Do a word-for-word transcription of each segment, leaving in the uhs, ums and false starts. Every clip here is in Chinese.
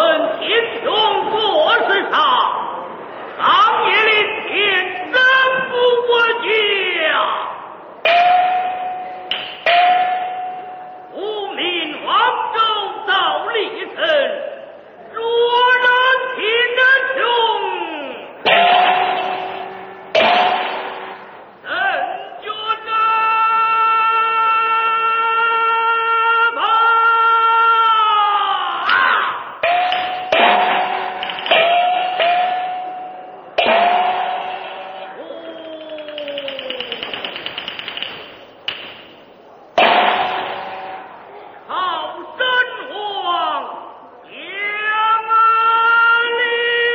闻天兄做事上，当夜临天真不我家。无名王州到李城，若人听得穷，怎觉得吧？好生王杨林，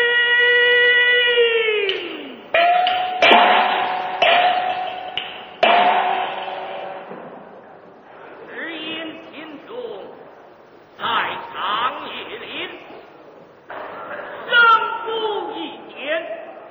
只因秦兄在长夜里生父一天，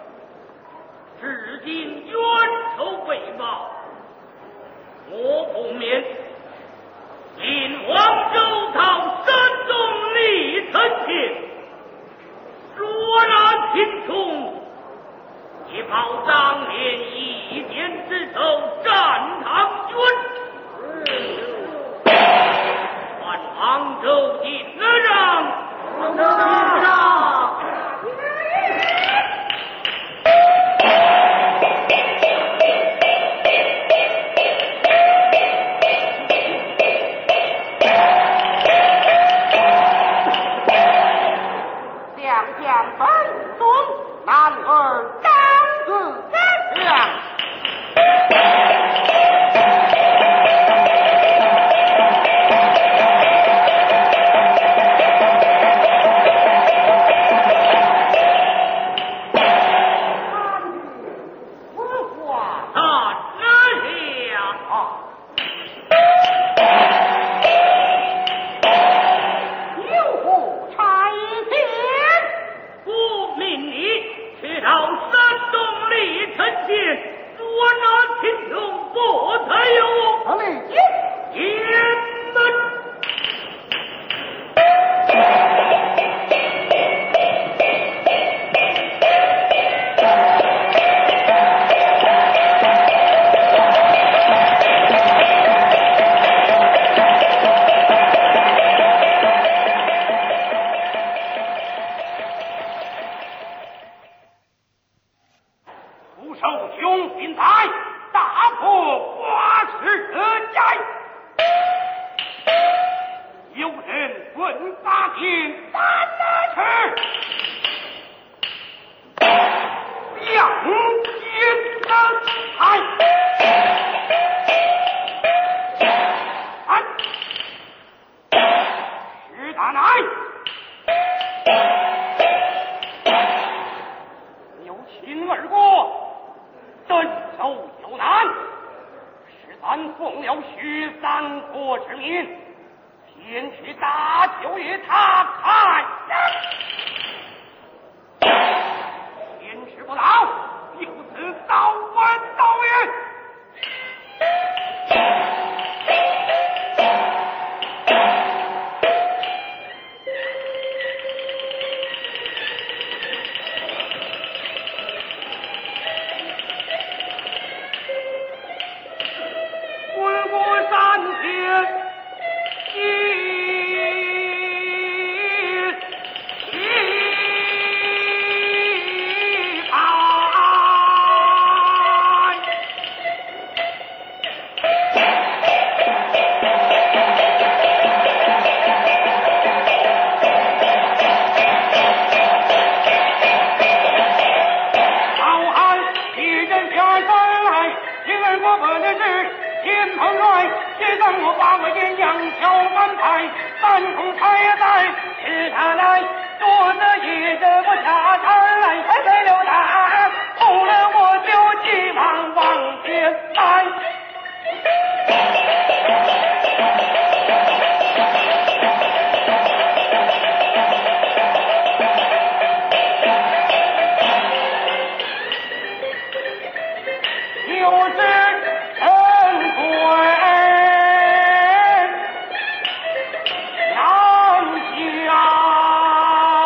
至今冤仇未报，我不免因王州到山东李承前，若然秦琼，以报当年一箭之仇，战唐军，还王州进而让，王州进让。 将将本尊，男儿当自敢降。 难下。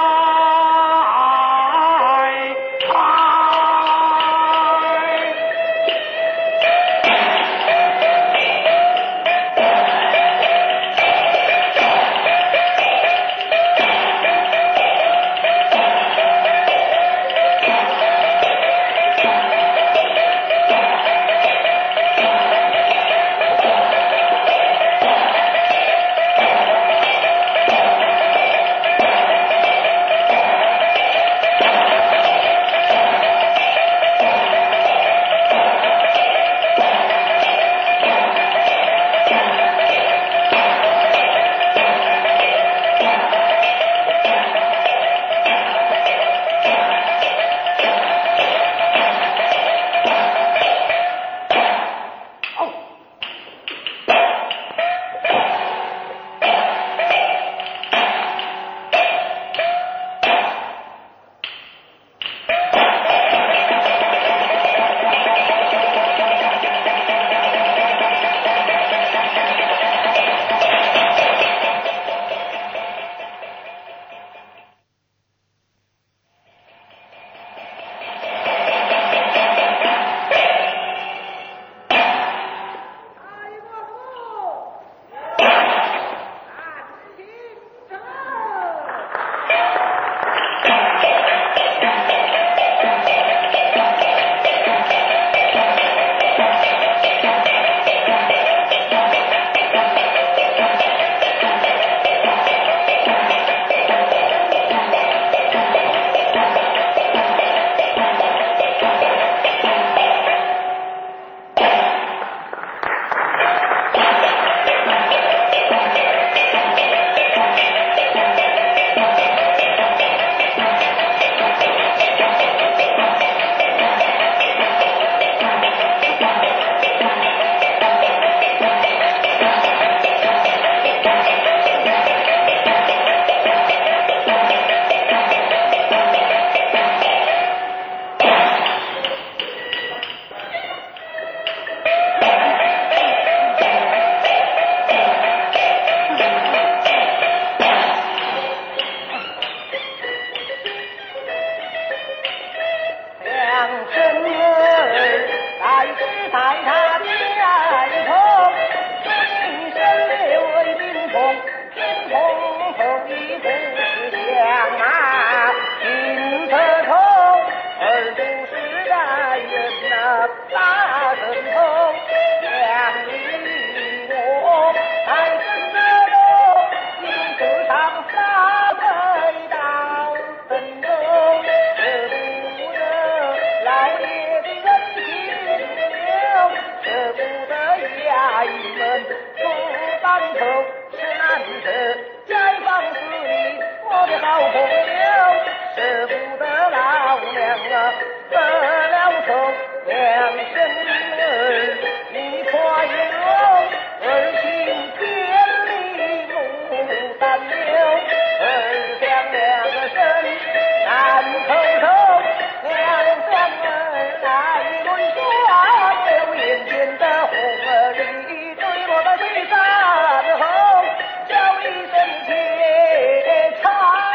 在他的爱头，一生为民风，贫穷后一不是相啊，心特痛，而不是在人那大神头，两你我还真的都因此上杀退到深中，舍不得老爷的人情留，舍不得衙役们出当头，是难得解放四里我的好朋友，舍不得老娘啊得了仇，两生儿你快乐，儿情千里母担忧，儿将两身难透透，两相儿来论说，流眼前的红儿里坠落在水山后，叫一声且才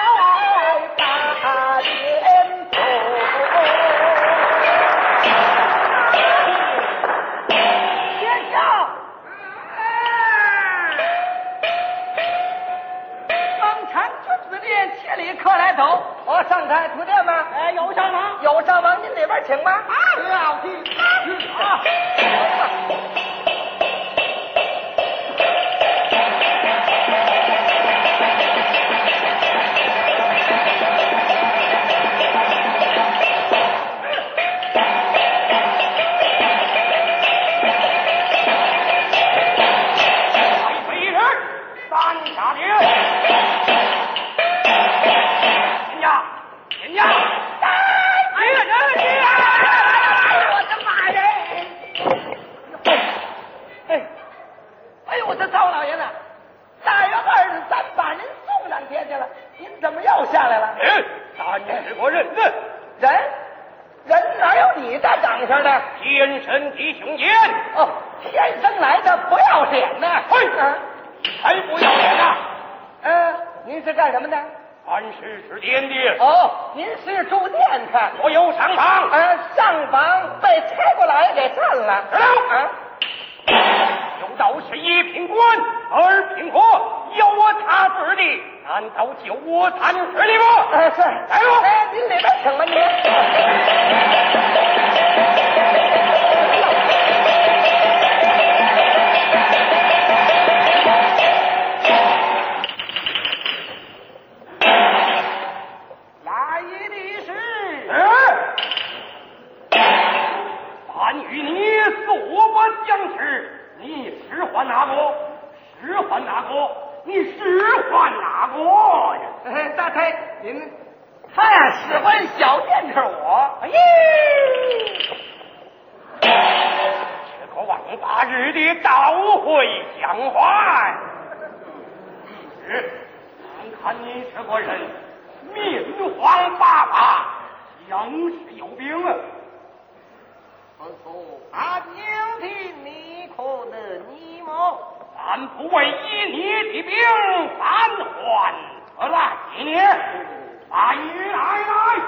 把点头。天下蒙产君子殿，千里客来走。 我上台图殿吗？ 哎，有上房， 有上房，您那边请吧。 啊，要去啊！ 一人三下令，人家人家哎呀人家我的妈呀！哎，哎呦，我的糟老爷子，大元二日咱把您送上天去了，您怎么又下来了？ 嗯，咱是个人人， 人，人哪有你这长相的？ 天生的雄眼， 哦，天生来的不要脸呢！ 嘿啊， 才不要脸呐！ 嗯、您是干什么的？ 俺是指点的， 哦，您是住店的。 我有上房， 啊，上房被差过老爷给占了。 知道啊， 有道是一品官，二品货，有我他字的，难道就我参事的吗？ 啊是。 来喽！ 哎，您哪边请吧您。 来的是俺与你素不相识，你使唤哪个？使唤哪个？你使唤哪个呀？ 哎，大太，您他呀喜欢小店是我。 哎呀，这个王八日的倒会讲话呀！是，看看你这个人面黄巴巴，像是有病啊！ 不错，俺有听你可能你么？ 咱不为以你的病三还而来你，来来来！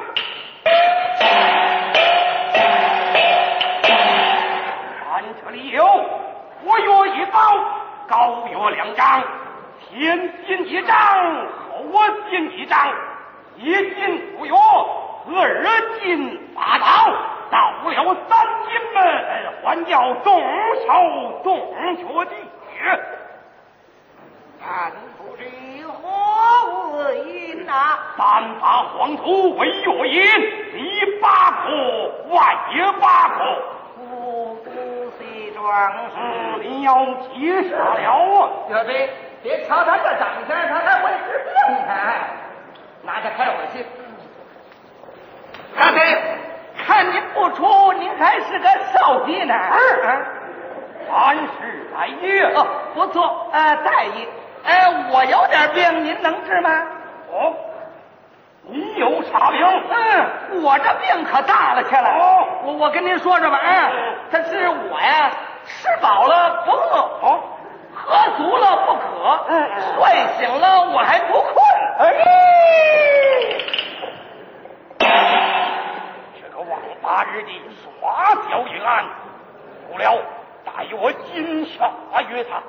俺这里有活药一包，膏药两张，先进一张，后进一张，一进服药，二进发刀，到了三进门，还要动手动脚的血。 俺不知何为哪？ 三把黄土为药引，里八颗，外也八颗。 不不是壮士， 嗯，你要记下了啊！ 小弟，别瞧他这长相，他还会治病呢。拿下开我信。大太，看您不出，您还是个少医呢。 嗯，凡事在意。 哦，不错，呃，在意。呃，我有点病，您能治吗？ 哦，你有啥病？ 嗯，我这病可大了去了。 哦， 我我跟您说说吧，啊，他是我呀，吃饱了不饿， 哦， 喝足了不渴， 嗯嗯睡醒了我还不困。 哎，这个王八日的耍小一案，出了，待我今夏约他。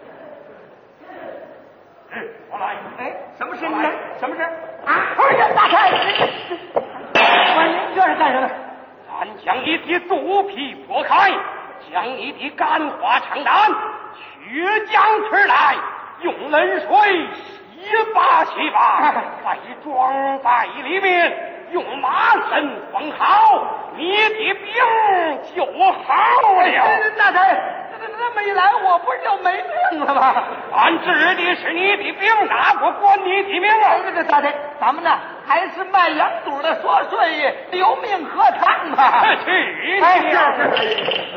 嗯，我来。 哎，什么事？你来，什么事？啊！哎呀，大太，关您这是干什么？ 咱将你的肚皮破开，将你的肝花肠胆、血浆吃来，用冷水洗吧洗吧，再装在里面。用麻绳缝好，你的病就好了。 大太，这这么一来，我不是就没病了吗？ 俺治的是你的病，哪不管你的命啊？ 这个大太，咱们呢还是卖羊肚的说顺留命喝汤吧。 去哎， 是是。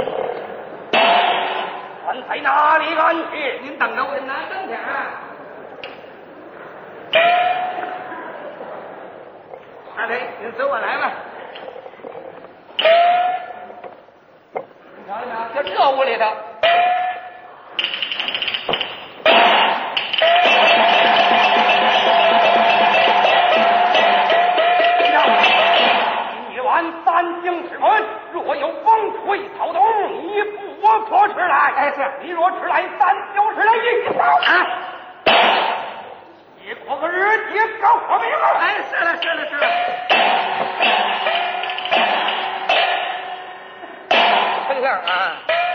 俺在哪里安去？ 您等着，我拿灯去啊。大腿，您随我来吧。你瞧瞧，就这屋里头， 夜晚三更时分，若有风吹草动，你不可迟来。 哎，是你若迟来，咱就是来一刀啊！结果个日节搞活命了。 哎，是了，是了，是了。听样啊。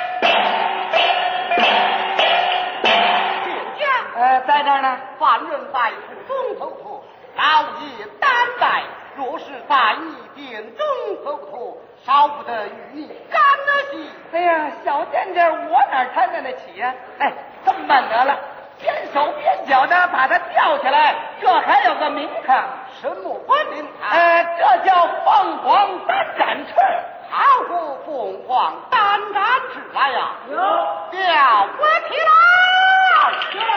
殿下， 呃，在这儿呢。 犯人在此中头处，老爷担待。若是在你殿中头处，少不得与你干了戏。 哎呀，小店家我哪担待得起呀、啊？哎，这么办得了，边手边脚的把它吊起来，这还有个名堂。 什么名堂？ 呃，这叫凤凰单展翅。 好过凤凰单展翅来呀！有，吊不起来。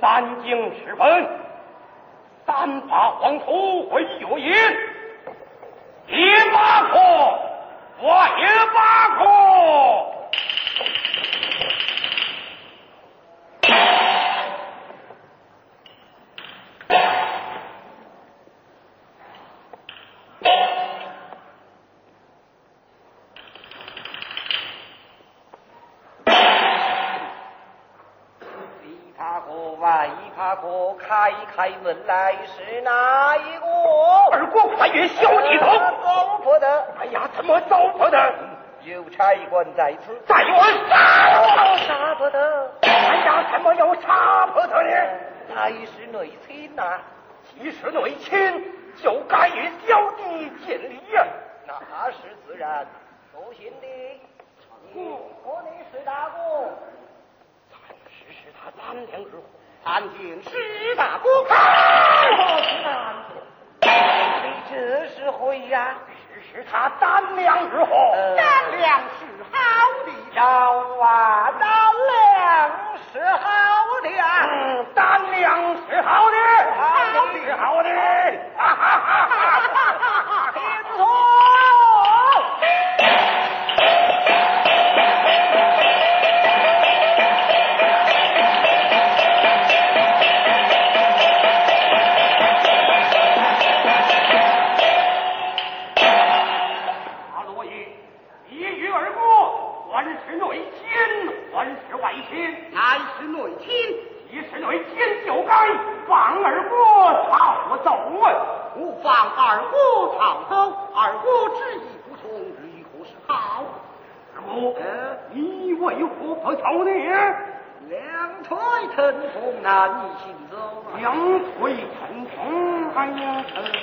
三更时分，三把黄土会有音，一把火，我一把火。 大哥，开开门来，是哪一个？ 二哥，快越小地头！ 走不得！ 哎呀，怎么走不得？ 有差官在此， 在我杀杀不得！ 哎呀，怎么又杀不得呢？ 乃是内亲呐、啊， 既是内亲，就该与小弟见礼呀、 啊。那是自然，不信的。我的是大哥， 暂时是他胆量如何？ 安静，是大哥。好难，你这是会呀？ 是他胆量如何？ 呃、胆量是好的，要啊，胆量是好的啊， 嗯，胆量是好的， 好的， 是好的，哈哈哈哈哈哈！ 听说。 乃是内亲，既是内亲，就该放二哥逃走啊！ 不放二哥逃走，二哥执意不从，如何是好？ 二哥，呃，你为何不走呢？ 两腿疼痛，难以行走。 两腿疼痛，哎呀！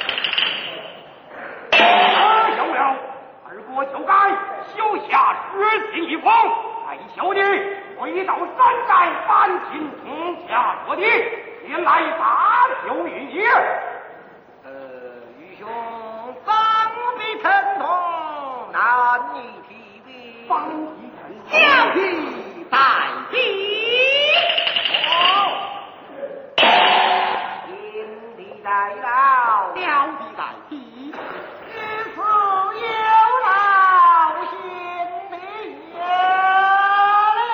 啊，有了，二哥就该修下十进一封，带小弟回到山寨搬进通家各地，前来大秀玉爷。 呃，愚兄方必疼痛，难以体会。 方必疼痛， 小弟待毙。好，天地代劳， 小弟待毙。 日子有劳心的有了。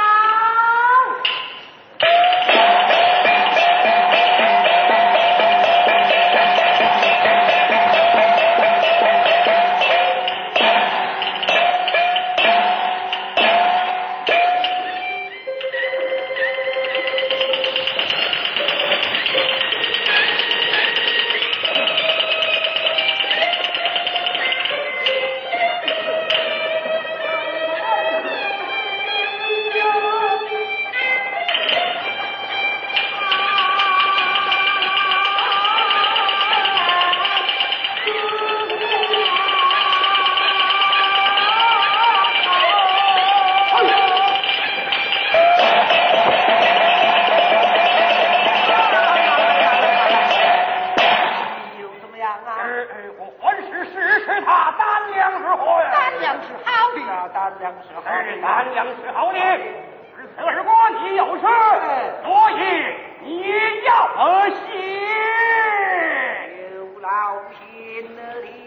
胆量是好的，而此二哥你有事，所以你要信。 有劳心了的。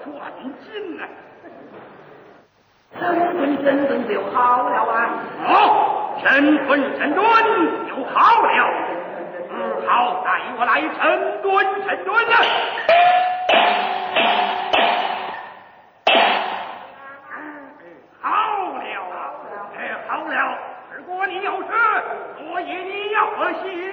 转进啊！ 神棍神盾就好了啊！ 哦，神棍神盾就好了。嗯，好，带我来神盾神盾啊！好了啊！哎，好了。如果你要是，我也你要写。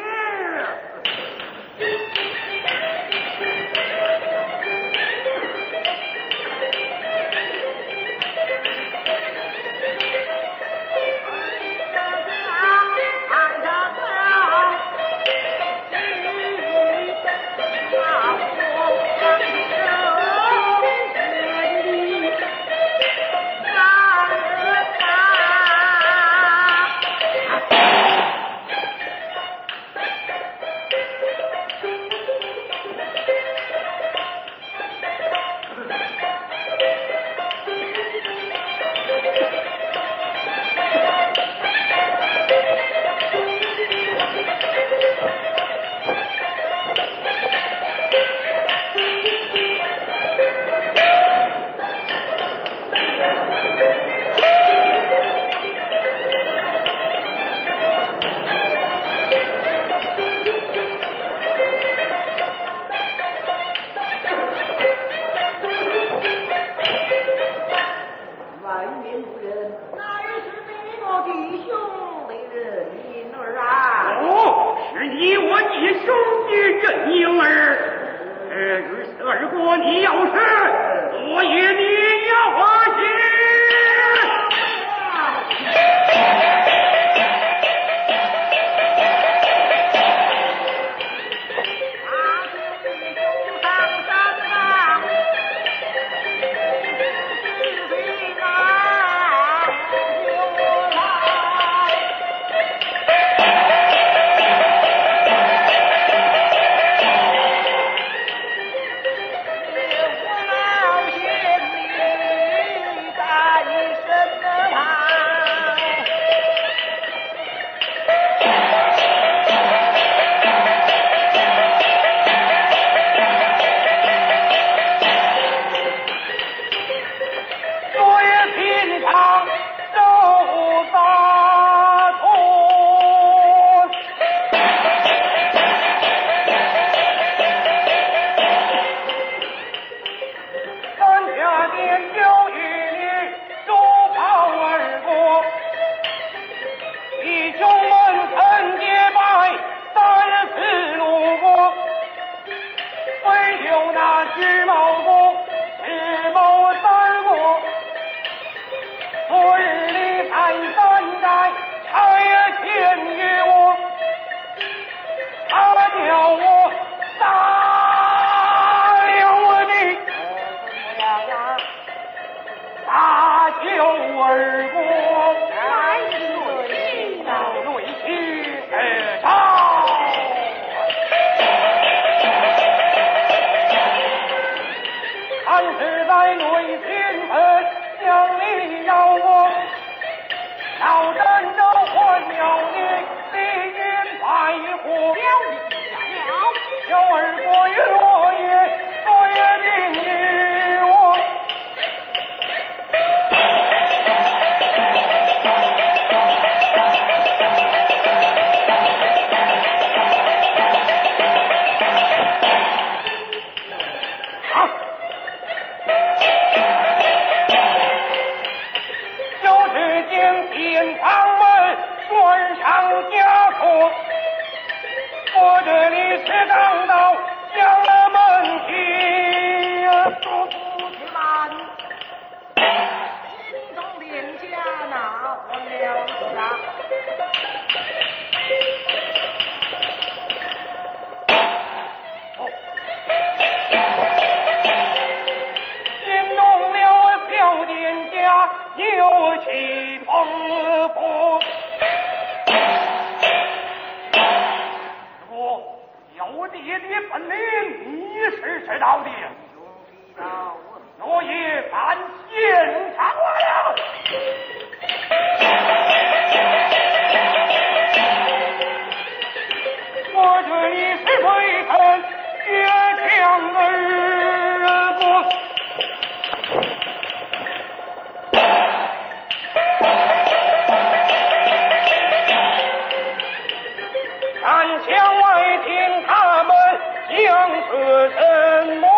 是什么？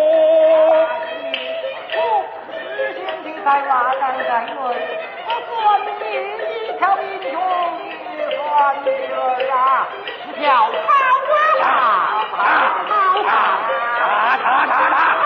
我知县的在瓦岗在内，我算你一条英雄也算女儿啊，是条好啊好啊好啊！打打打打！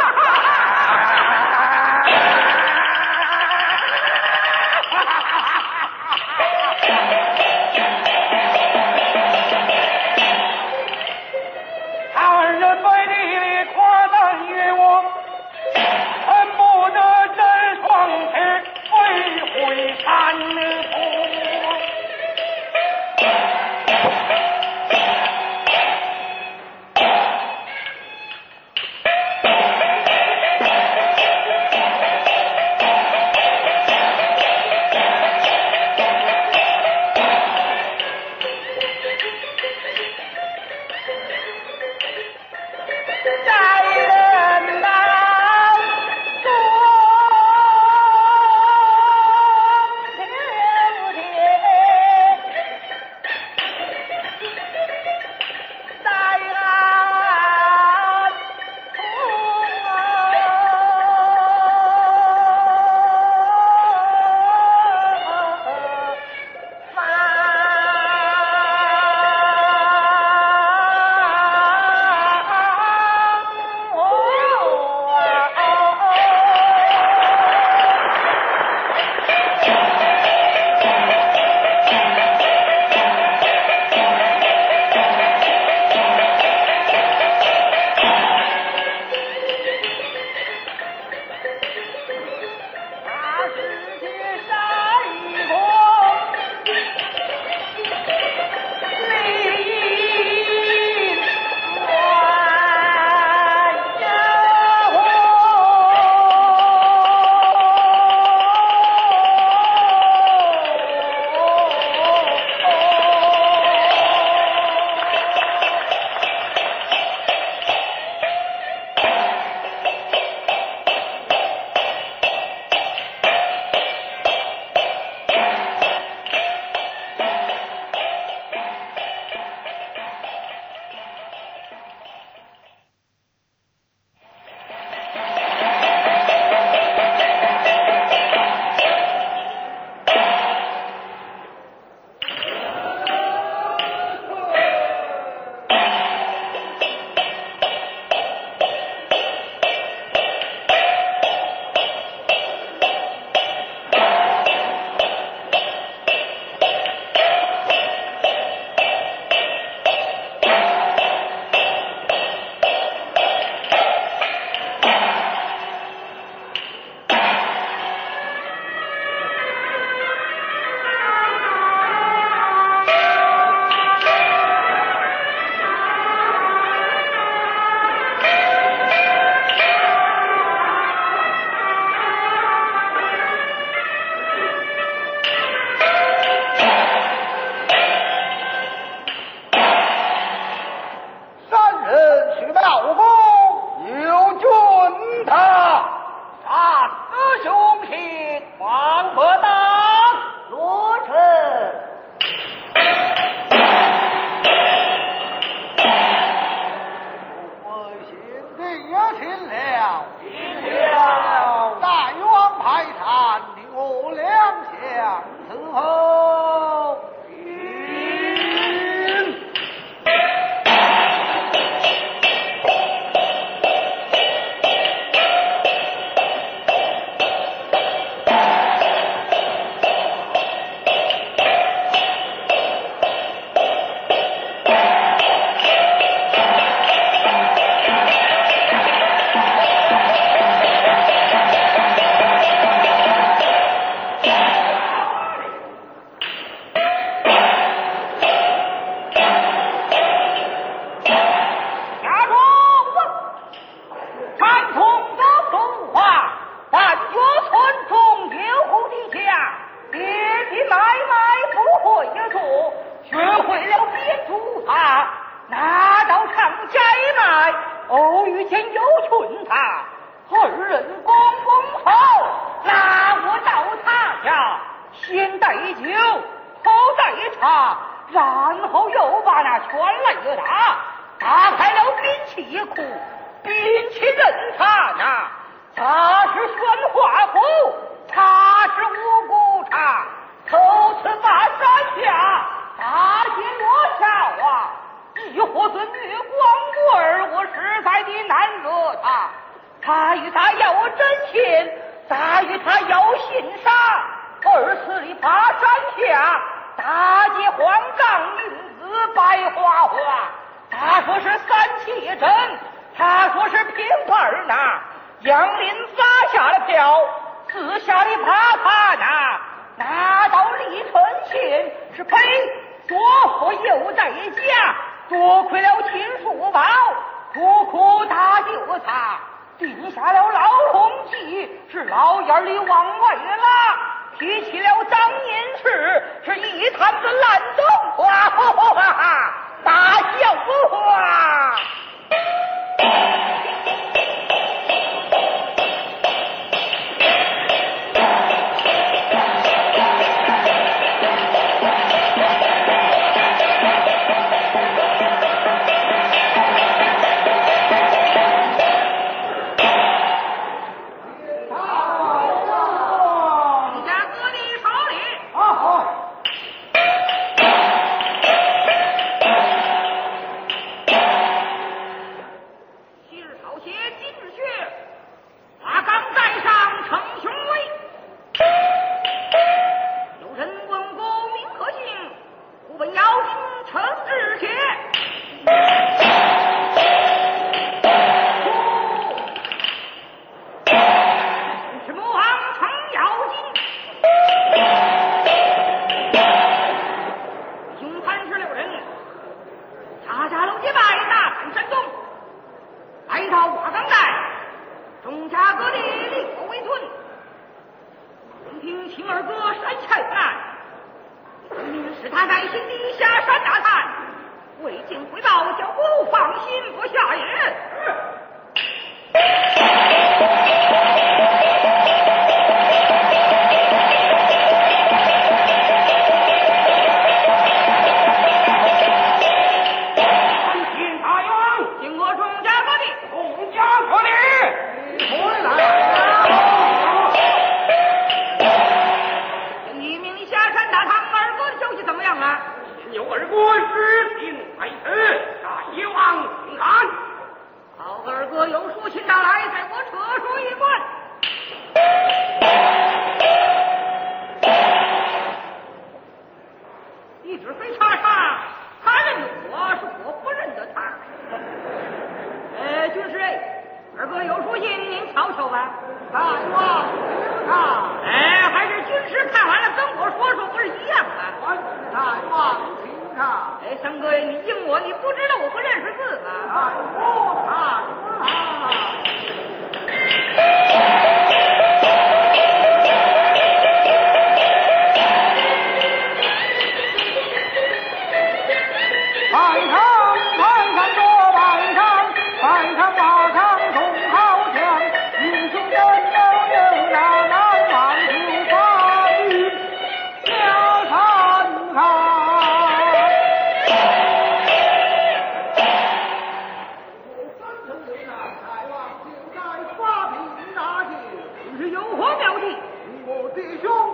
然后又把那圈来给他， 打开了兵器库，兵器任他拿，他是宣化府，他是五谷茶，头次把山下，大街落下啊！亦或是女光棍，我实在的难惹他。他与他要真情，他与他要信杀，二次里爬山下，大街黄杠银子白花花。他说是三七针，他说是平儿拿，杨林撒下了票，自下里爬他拿，拿到李存信是呸，多福又在家，多亏了秦叔宝，苦苦搭救他，定下了牢笼计，是老眼里往外拉，提起了张银氏，是一摊子烂豆花，哈哈哈哈，大笑话。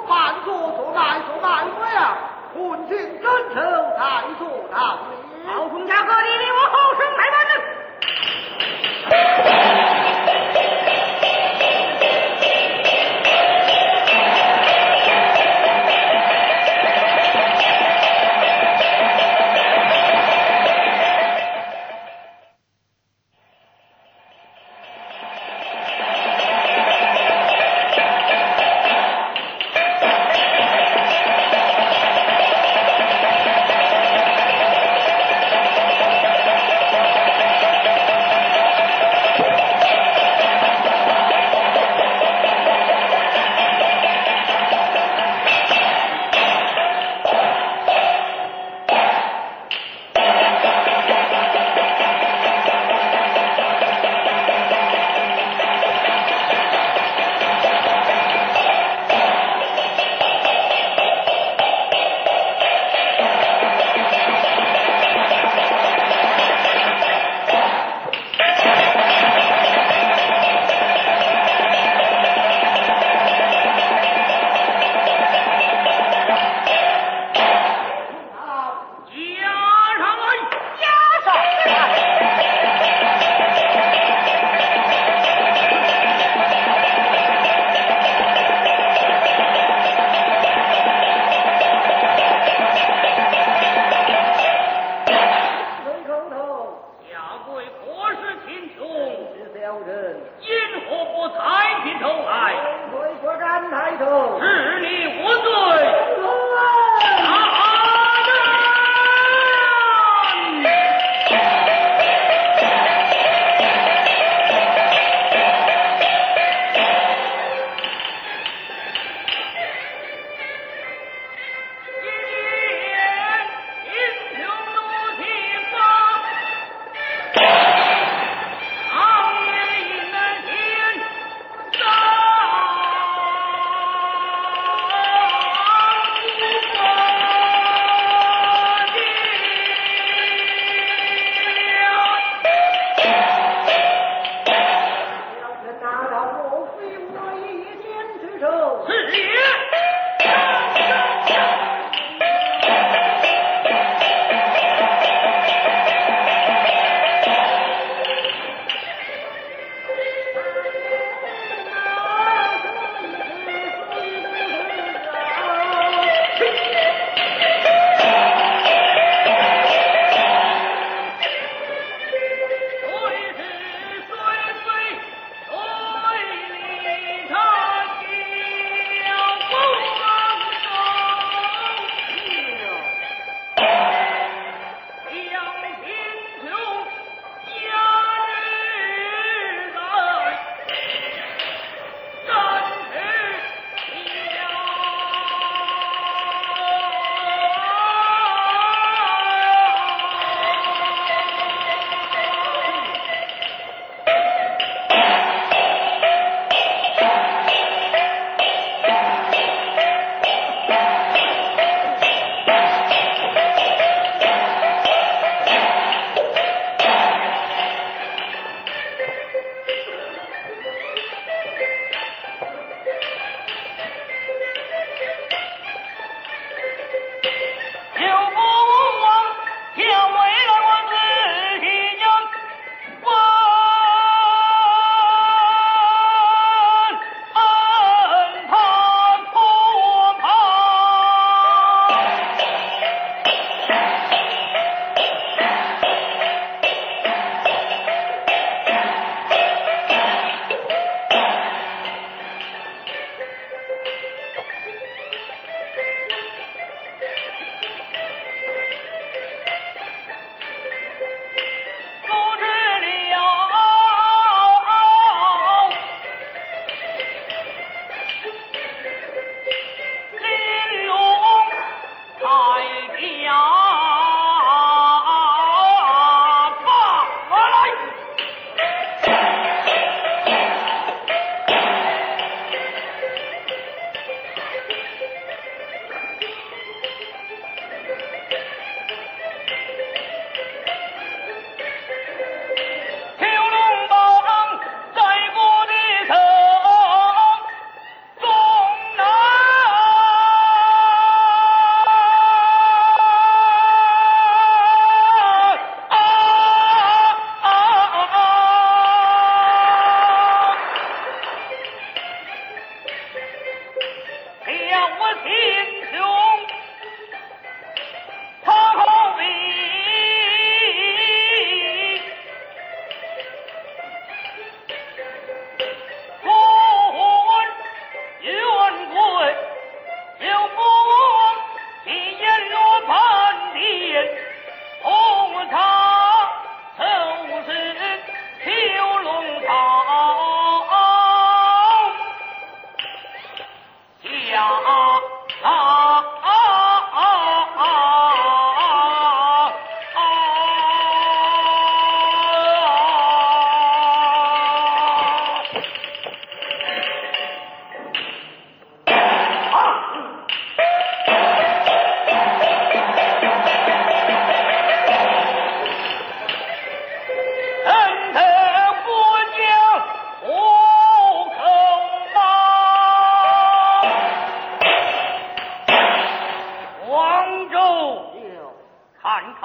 老夫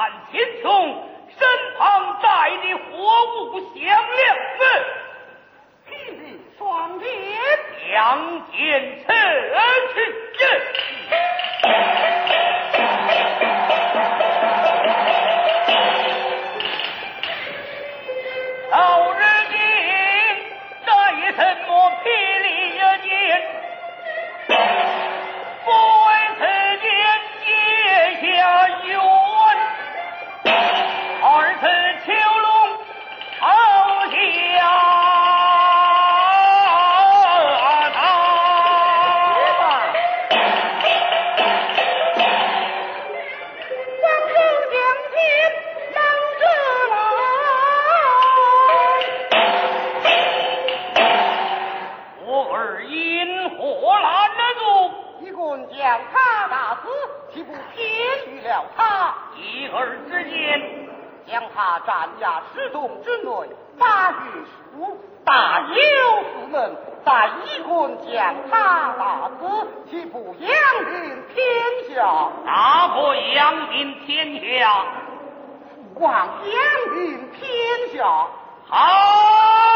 看秦琼身旁带的货物响亮们， 今日双剑两剑刺去。到日今在什么霹雳间，不为此间结下冤，二次囚笼好下。 将他打死，岂不天于了他？ 一儿之间， 将他斩下十洞之内，八月十五，大有四门，再一棍将他打死，岂不扬名天下？ 哪个扬名天下？ 望扬名天下。 好。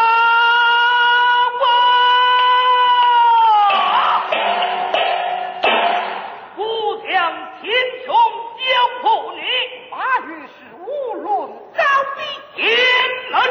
秦琼交付你， 八月十五论招兵， 进门。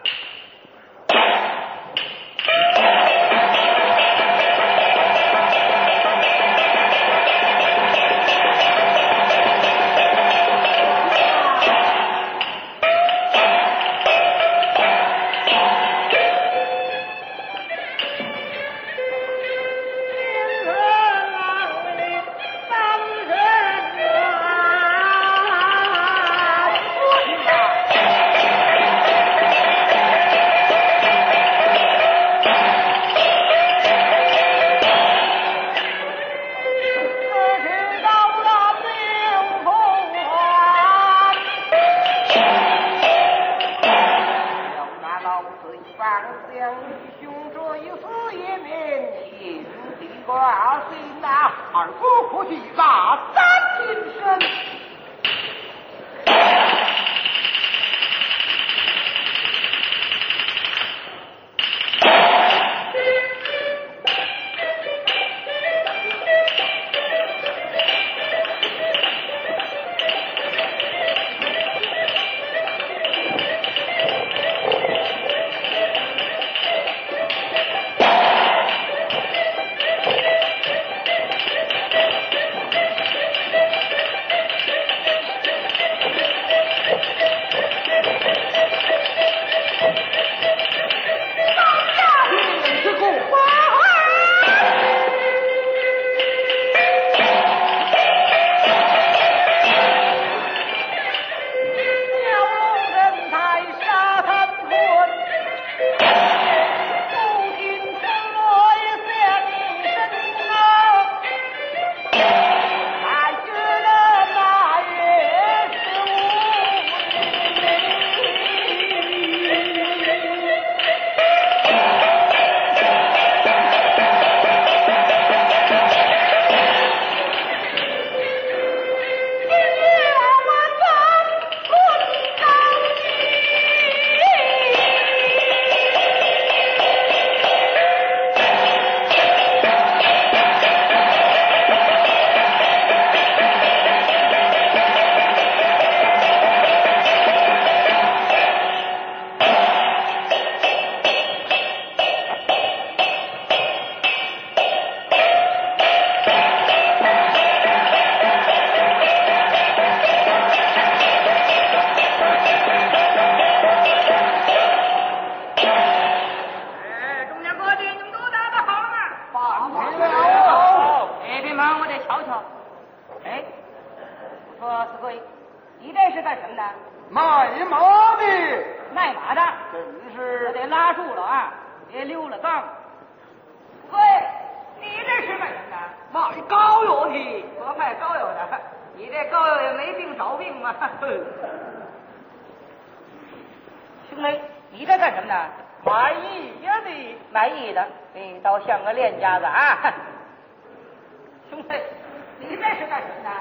兄弟，你在干什么呢？卖艺呀的，卖艺的，你倒像个练家子啊！兄弟，你这是干什么呢？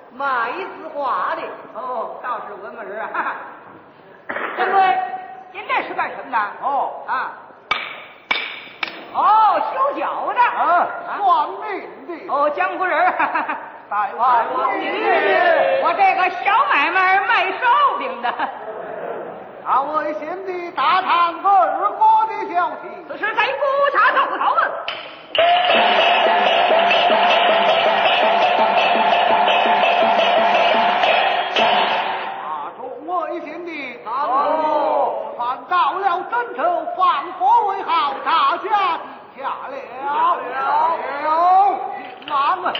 卖字画的。 哦，倒是文文人啊。掌柜，您这是干什么的？ 哦啊。哦，修脚的。 啊，算命的。 哦，江湖人。 大王您， 我这个小买卖卖烧饼的。 他为贤弟大探二哥的消息， 此时在姑查奏讨论。 大众为贤弟，哦，看到了真仇，放火为好，大家定下了。了，慢了。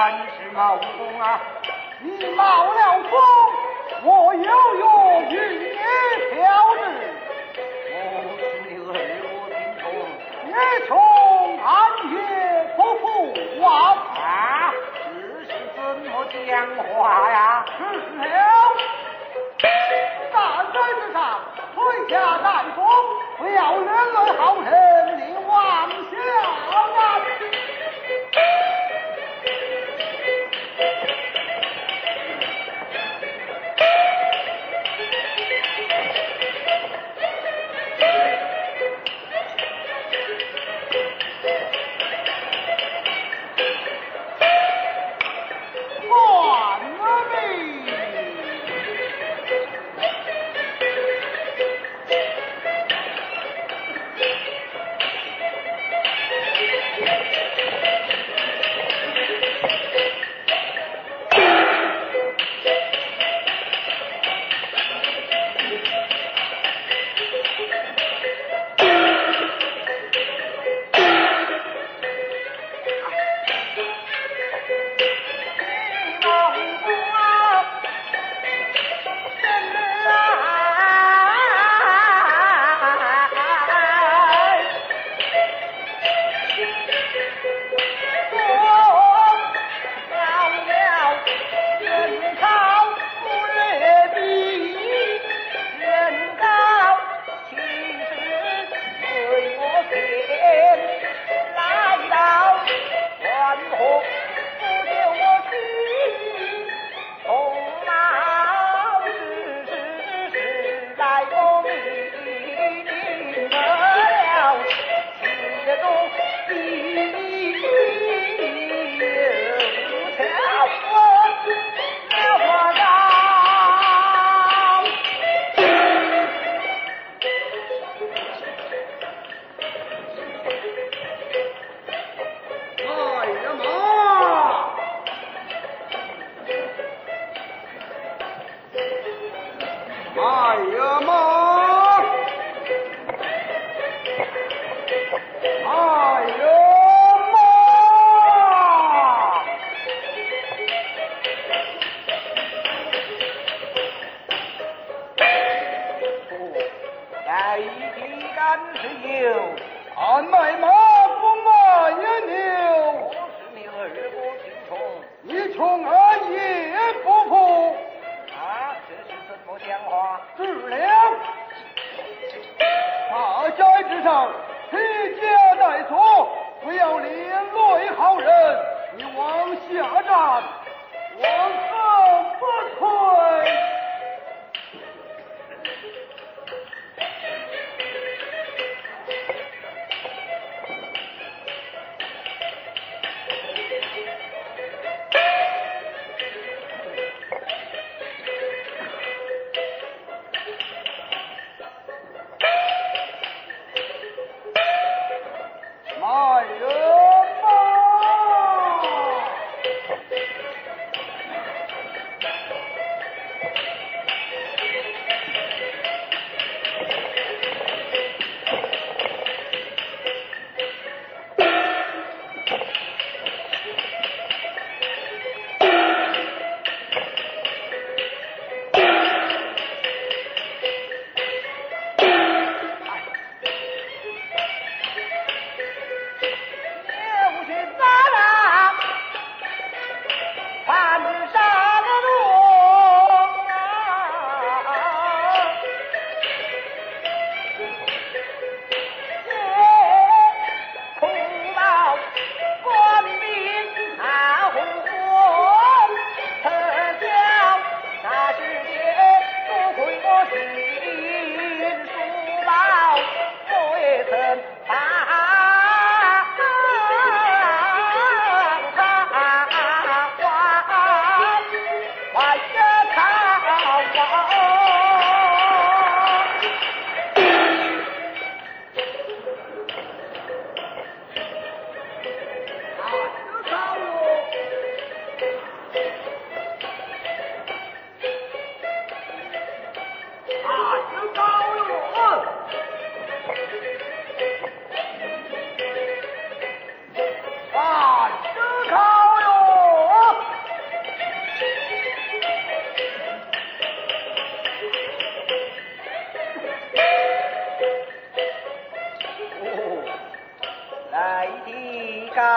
原是冒风啊！你冒了风，我又用与你调制。我是你儿我听从，也从暗夜不负王啊！这是怎么讲话呀？是了，站在之上，垂下大风，不要连累好人，你妄想啊！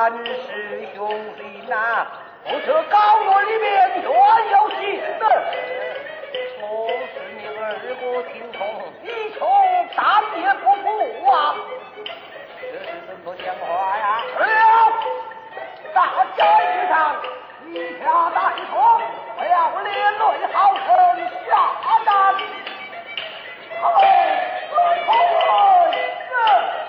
三师兄弟呐，我这高院里面原有戏的，我是你二哥听从，一穷三也不服啊！这是怎么讲话呀？了，大家之上一家带头，我要连累好生下战。好，好人是。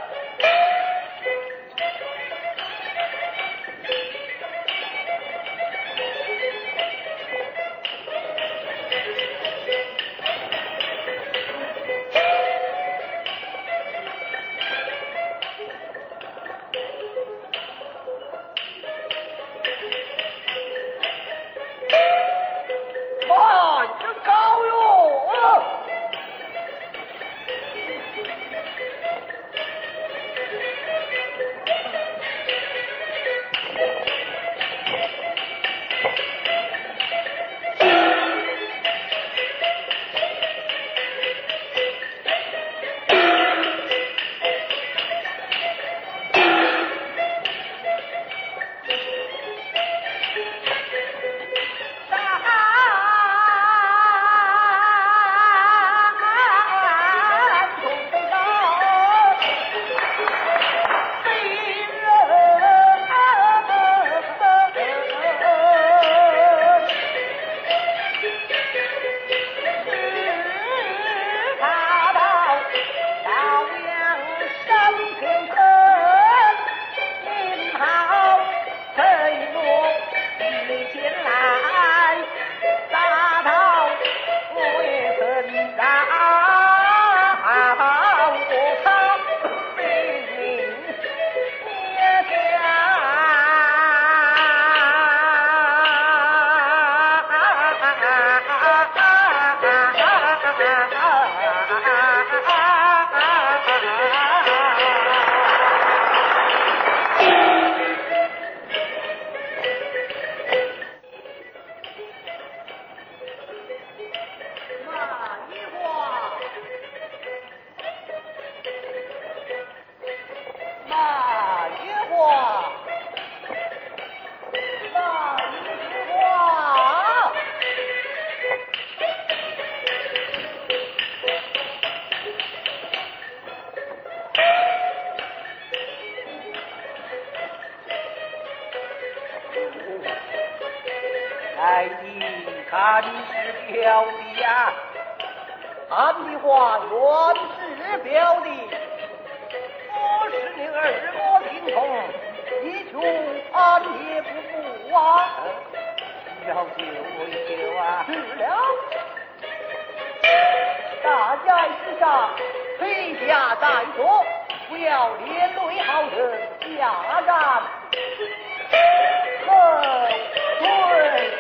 哎，你看是表弟呀，俺的话原是表弟，我是你二哥听从，你求俺也不服啊，要救为救啊，是了，大家之上，退下再说，不要连累好人下战。后退。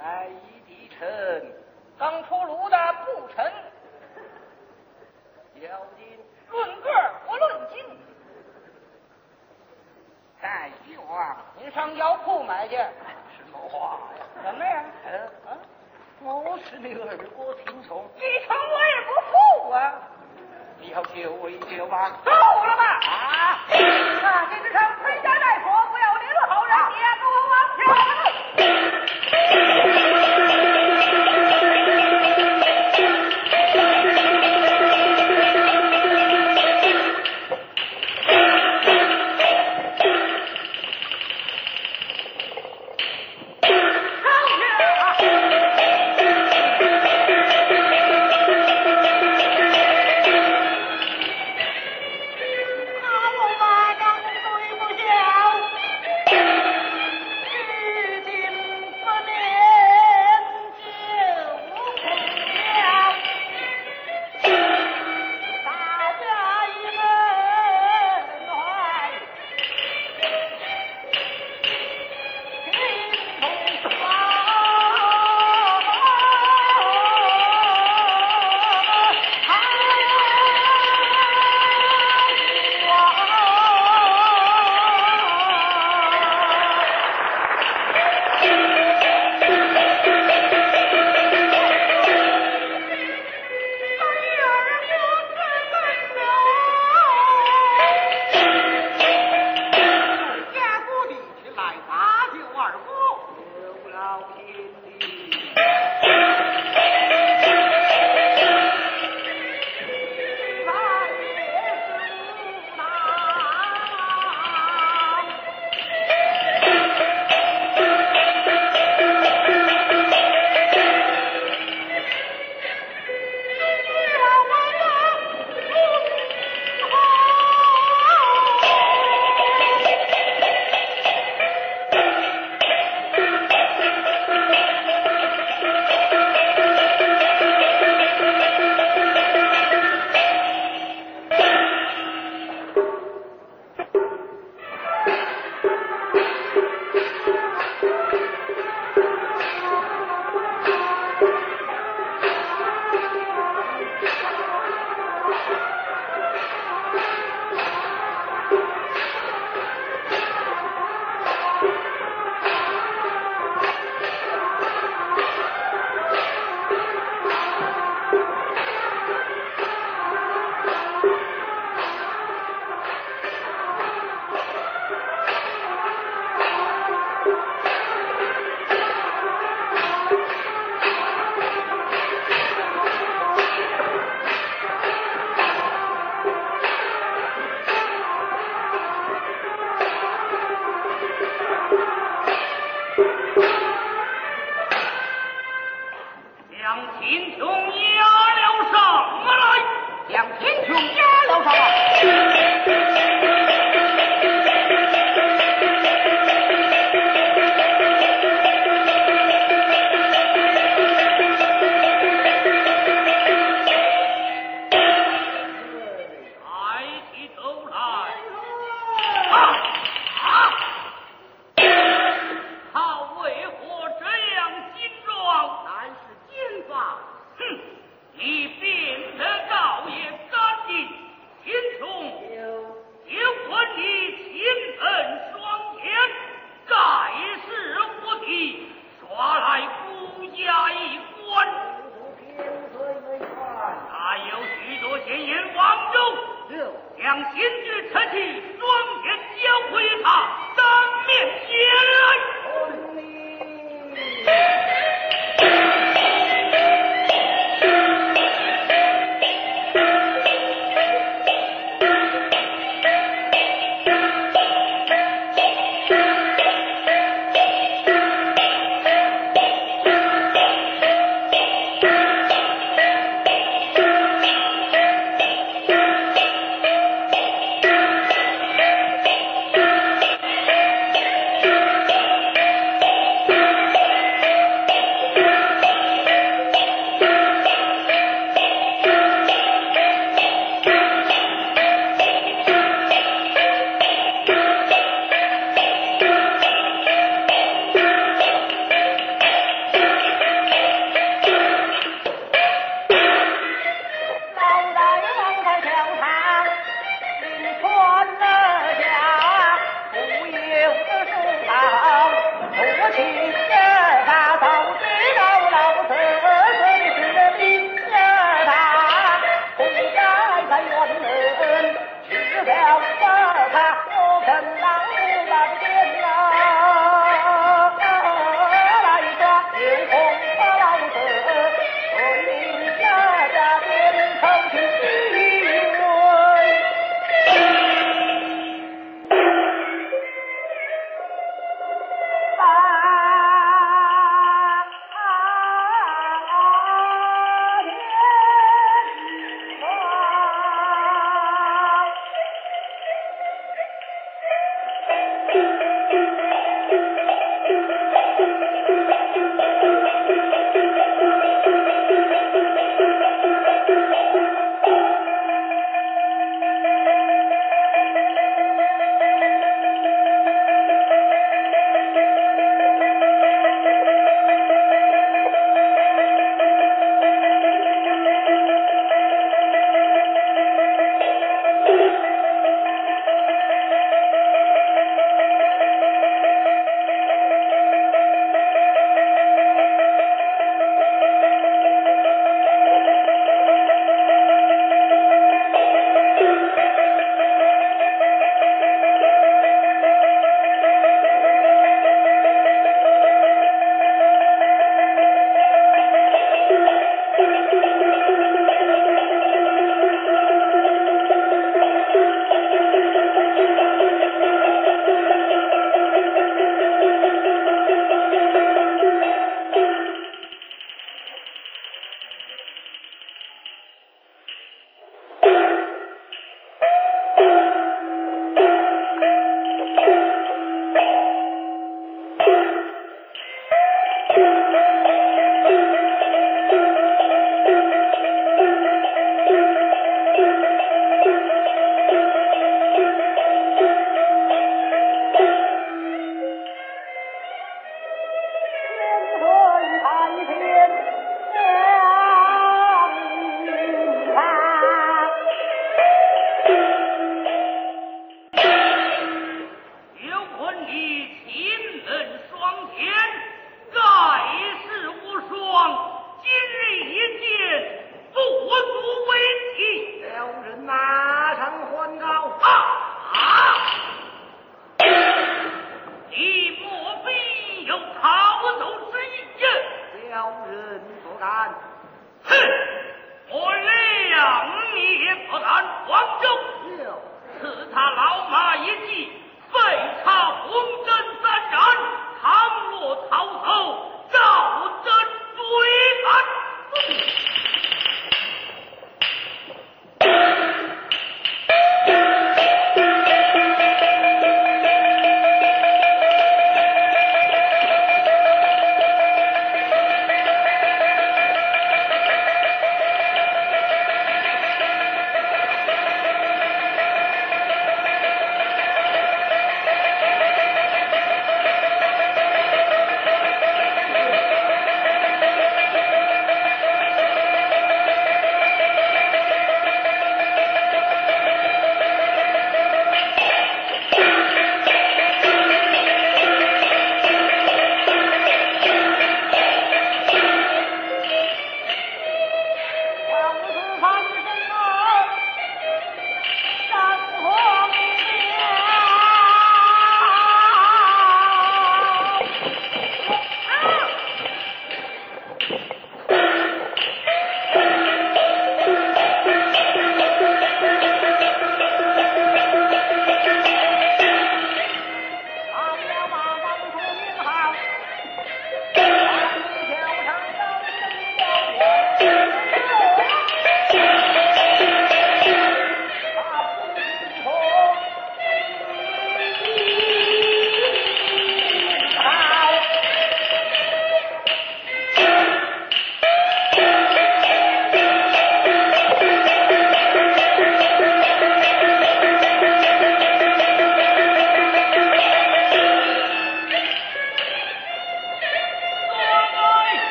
在一地城刚出炉的不成，要紧论个不论斤，在希望你上药铺买去。 什么话呀？ 怎么样？ 嗯啊，我是你二哥听从， 你成我也不服啊！ 你要救我一救吧？ 走了吧！啊！那这只上回家再说，不要领后人，别给我往前。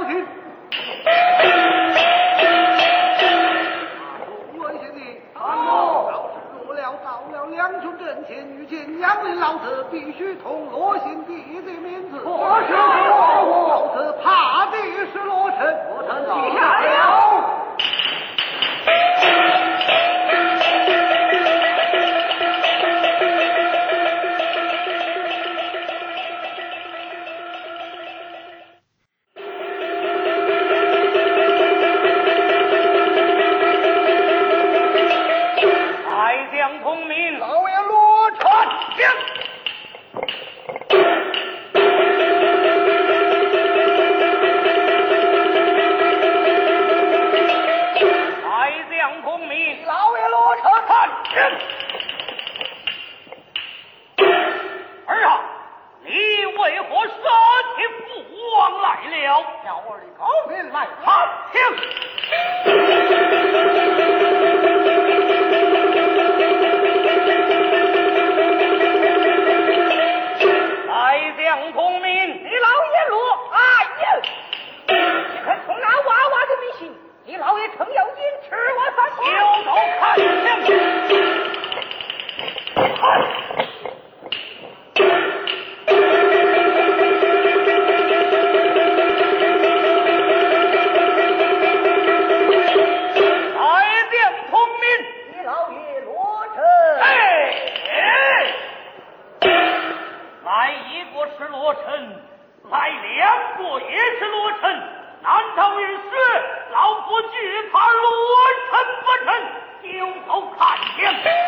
朝廷。文贤弟，老是入了到了两军阵前，遇见杨林老者，必须同罗贤弟的名字。我是老子怕的是罗成，罗成记下了。 来两国也是罗成，难道于是老夫惧怕罗成不成？丢头看见。